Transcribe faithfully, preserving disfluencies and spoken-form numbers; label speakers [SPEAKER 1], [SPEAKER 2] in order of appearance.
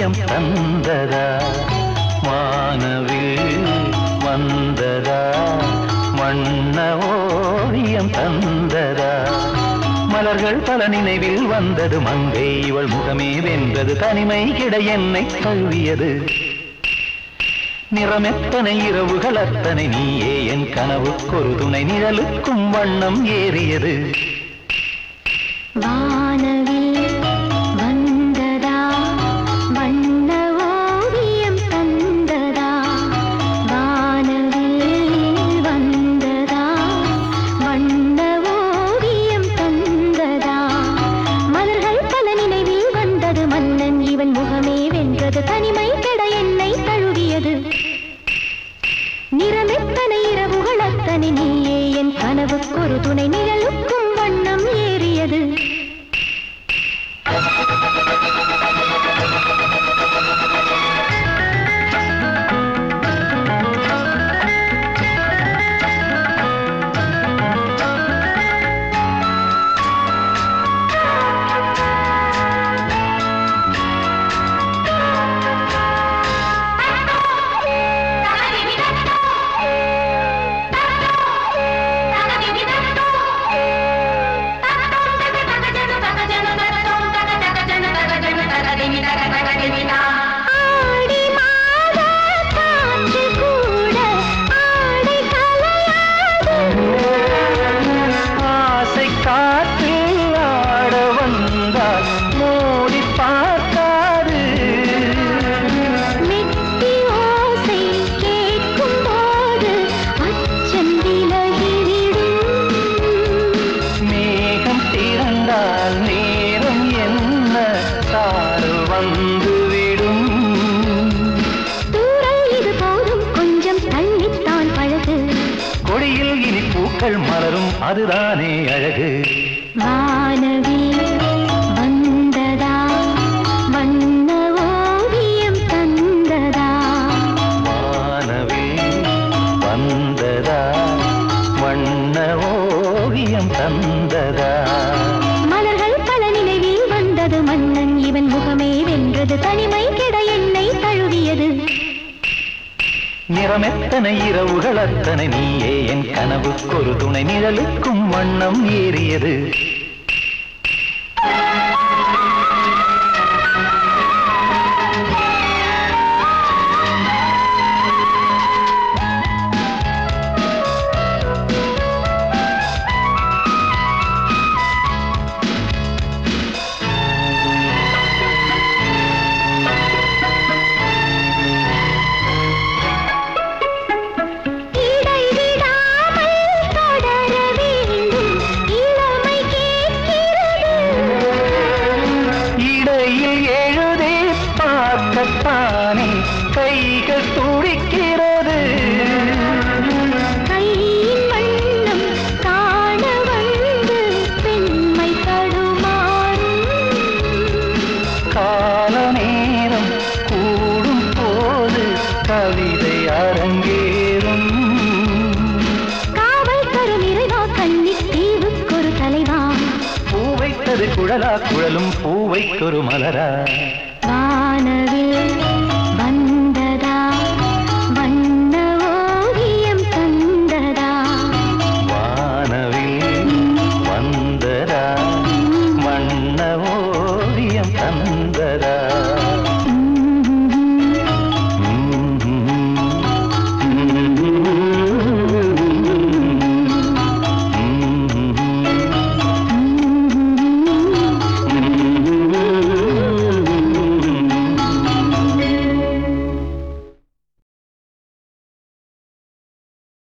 [SPEAKER 1] ஓவியம் தந்ததா வானவில் வந்ததா வண்ண ஓவியம் தந்ததா மலர்கள் பல நினைவில் வந்தது மங்கை இவள் முகமே வென்றது தனிமை கிட என்னை தழுவியது நிறமெத்தனை இரவுகள் அத்தனை நீயே என் கனவுக்கொரு துணை நிழலுக்கும் வண்ணம் ஏறியது
[SPEAKER 2] வானவில் வந்ததா வண்ண ஓவியம் தந்ததா வானவில் வந்ததா வண்ண ஓவியம் தந்ததா மலர்கள் பல நினைவில் வந்தது மன்னன் இவன் முகமே வென்றது தனிமை கெட என்னை தழுவியது நிறமெத்தனை இரவுகள் அத்தனை நீயே என் கனவுக்கொரு துணை நிழலுக்கும் வண்ணம் ஏறியது
[SPEAKER 1] மலரும் அதுதானே அழகு
[SPEAKER 2] வானவில் வந்ததா வண்ண ஓவியம் தந்ததா
[SPEAKER 1] வானவில் வந்ததா வண்ண ஓவியம் தந்ததா
[SPEAKER 2] மலர்கள் பல நினைவில் வந்தது மன்னன் இவன் முகமே வென்றது தனிமை கெட என்னை தழுவியது
[SPEAKER 1] நிறமெத்தனை இரவுகள் அத்தனை நீயே என் கனவுக்கொரு துணை நிழலுக்கும் வண்ணம் ஏறியது தானே கைகள் துடிக்கிறது
[SPEAKER 2] கையின் வண்ணம் காண வந்து பெண்மை தடுமாறும்
[SPEAKER 1] கால நேரம் கூடும் போது கவிதை அரங்கேறும்
[SPEAKER 2] காவல் தரும் இறைவா கண்ணி தீவுக்கொரு தலைவா
[SPEAKER 1] பூவைத்தது குழலா குழலும் பூவைக்கொரு மலரா
[SPEAKER 2] வானவில்